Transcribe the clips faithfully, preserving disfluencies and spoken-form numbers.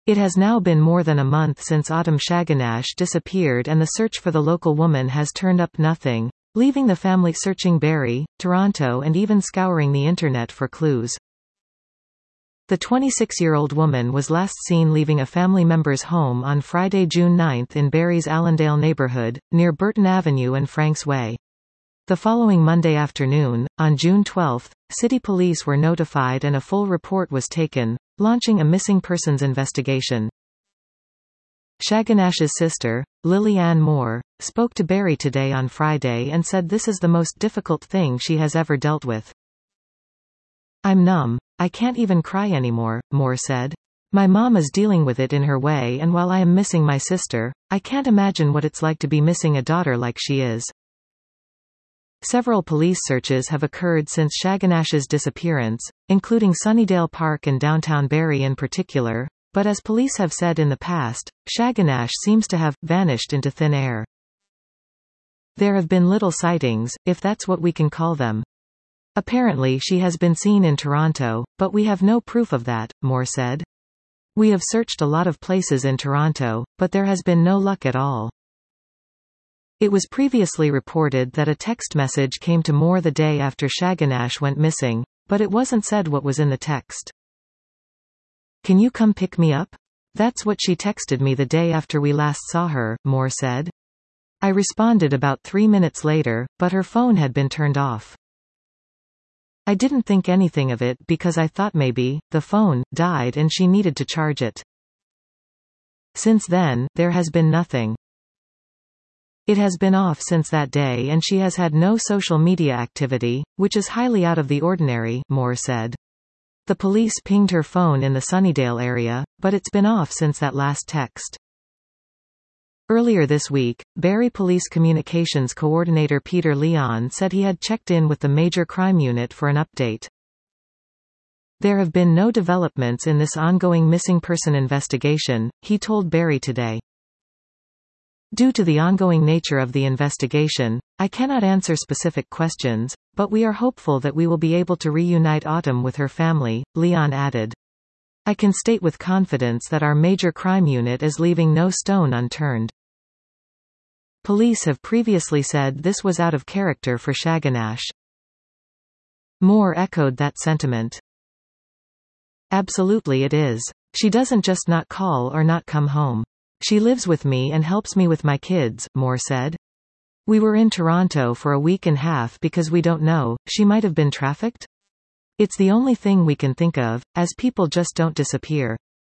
It has now been more than a month since Autumn Shaganash disappeared, and the search for the local woman has turned up nothing, leaving the family searching Barrie, Toronto and even scouring the internet for clues. The twenty-six-year-old woman was last seen leaving a family member's home on Friday, June ninth in Barrie's Allendale neighbourhood, near Burton Avenue and Franks Way. The following Monday afternoon, on June twelfth, city police were notified and a full report was taken, launching a missing persons investigation. Shaganash's sister, Lily Ann Moore, spoke to Barrie Today on Friday and said this is the most difficult thing she has ever dealt with. "I'm numb. I can't even cry anymore," Moore said. "My mom is dealing with it in her way, and while I am missing my sister, I can't imagine what it's like to be missing a daughter like she is." Several police searches have occurred since Shaganash's disappearance, including Sunnydale Park and downtown Barrie in particular, but as police have said in the past, Shaganash seems to have vanished into thin air. "There have been little sightings, if that's what we can call them. Apparently she has been seen in Toronto, but we have no proof of that," Moore said. "We have searched a lot of places in Toronto, but there has been no luck at all." It was previously reported that a text message came to Moore the day after Shaganash went missing, but it wasn't said what was in the text. "Can you come pick me up? That's what she texted me the day after we last saw her," Moore said. "I responded about three minutes later, but her phone had been turned off. I didn't think anything of it because I thought maybe the phone died and she needed to charge it. Since then, there has been nothing. It has been off since that day and she has had no social media activity, which is highly out of the ordinary," Moore said. The police pinged her phone in the Sunnydale area, but it's been off since that last text. Earlier this week, Barrie Police Communications Coordinator Peter Leon said he had checked in with the Major Crime Unit for an update. "There have been no developments in this ongoing missing person investigation," he told Barrie Today. "Due to the ongoing nature of the investigation, I cannot answer specific questions, but we are hopeful that we will be able to reunite Autumn with her family," Leon added. "I can state with confidence that our Major Crime Unit is leaving no stone unturned." Police have previously said this was out of character for Shaganash. Moore echoed that sentiment. "Absolutely it is. She doesn't just not call or not come home. She lives with me and helps me with my kids," Moore said. "We were in Toronto for a week and a half because we don't know, she might have been trafficked? It's the only thing we can think of, as people just don't disappear."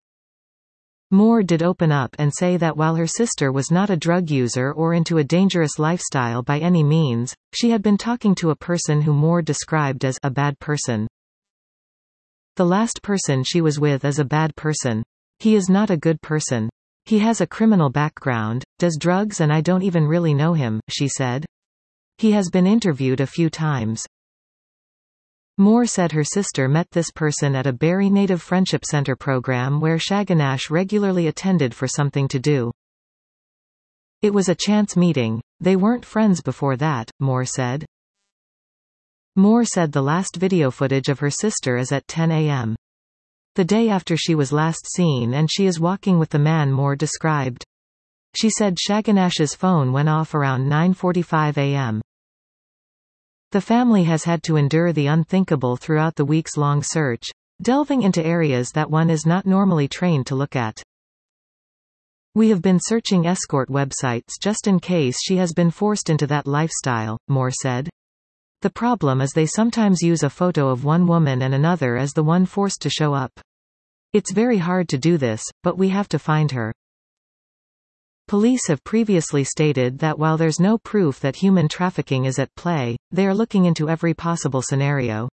Moore did open up and say that while her sister was not a drug user or into a dangerous lifestyle by any means, she had been talking to a person who Moore described as a bad person. "The last person she was with is a bad person. He is not a good person. He has a criminal background, does drugs and I don't even really know him," she said. "He has been interviewed a few times." Moore said her sister met this person at a Barrie Native Friendship Center program where Shaganash regularly attended for something to do. "It was a chance meeting. They weren't friends before that," Moore said. Moore said the last video footage of her sister is at ten a m the day after she was last seen, and she is walking with the man Moore described. She said Shaganash's phone went off around nine forty-five a m The family has had to endure the unthinkable throughout the weeks-long search, delving into areas that one is not normally trained to look at. "We have been searching escort websites just in case she has been forced into that lifestyle," Moore said. "The problem is they sometimes use a photo of one woman and another as the one forced to show up. It's very hard to do this, but we have to find her." Police have previously stated that while there's no proof that human trafficking is at play, they are looking into every possible scenario.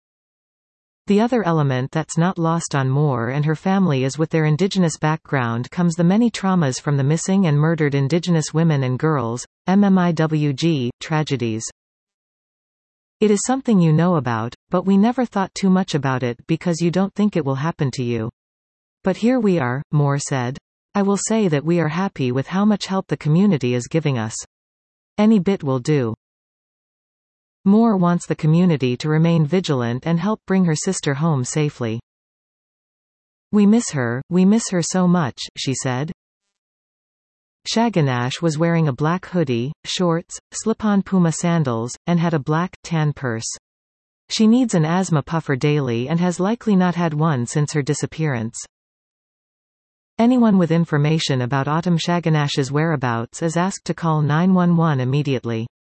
The other element that's not lost on Moore and her family is with their Indigenous background comes the many traumas from the missing and murdered Indigenous women and girls, M M I W G, tragedies. "It is something you know about, but we never thought too much about it because you don't think it will happen to you. But here we are," Moore said. "I will say that we are happy with how much help the community is giving us. Any bit will do." Moore wants the community to remain vigilant and help bring her sister home safely. We miss her, we miss her so much, she said. Shaganash was wearing a black hoodie, shorts, slip-on Puma sandals, and had a black, tan purse. She needs an asthma puffer daily and has likely not had one since her disappearance. Anyone with information about Autumn Shaganash's whereabouts is asked to call nine one one immediately.